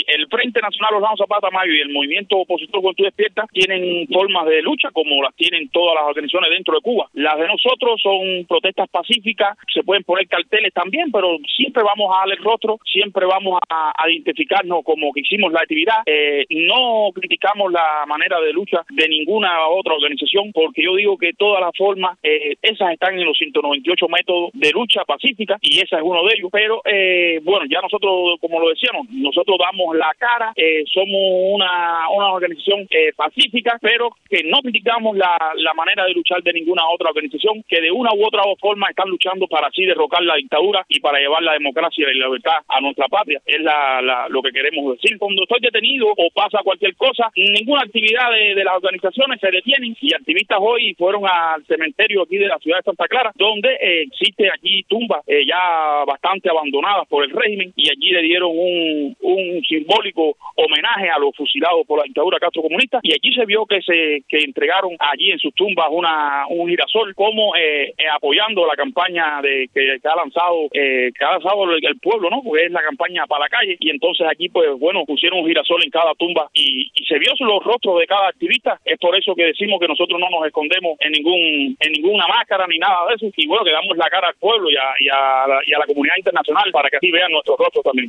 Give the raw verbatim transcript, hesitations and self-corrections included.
el Frente Nacional Orlando Zapata Mayo y el movimiento opositor Juventud Despierta tienen formas de lucha como las tienen todas las organizaciones dentro de Cuba. Las de nosotros son protestas pacíficas, se pueden poner carteles también, pero siempre vamos a darle el rostro, siempre vamos a, a identificarnos como que hicimos la actividad. Eh, no criticamos la manera de lucha de ninguna otra organización, porque yo digo que todas las formas, eh, esas están en los ciento noventa y ocho métodos de lucha pacífica, y esa es uno de ellos. Pero, eh, bueno, ya nosotros, como lo decíamos, nosotros damos la cara, eh, somos una, una organización eh, pacífica, pero que no criticamos la, la manera de luchar de ninguna otra organización, que de una u otra forma están luchando para así derrocar la dictadura y para llevar la democracia y la libertad a nuestra patria. Es la, la, lo que queremos decir. Cuando estoy detenido o pasa cualquier cosa, ninguna actividad de, de las organizaciones se detienen, y activistas hoy fueron al cementerio aquí de la ciudad de Santa Clara, donde eh, existe aquí tumbas eh, ya bastante abandonadas por el régimen, y allí le dieron un, un simbólico homenaje a los fusilados por la dictadura castrocomunista, y allí se vio que se que entregaron allí en sus tumbas una un girasol como eh, eh, apoyando la campaña de que, que ha lanzado eh, que ha lanzado el, el pueblo, ¿no? Porque es la campaña para la calle, y entonces aquí pues bueno pusieron un girasol en cada tumba, y, y se vio los rostros de cada activista. Es por eso que decimos que nosotros no nos escondemos en ningún en ninguna máscara ni nada de eso, y bueno, que damos la cara al pueblo y a, y a, la, y a la comunidad internacional para que así vean nuestros rostros también.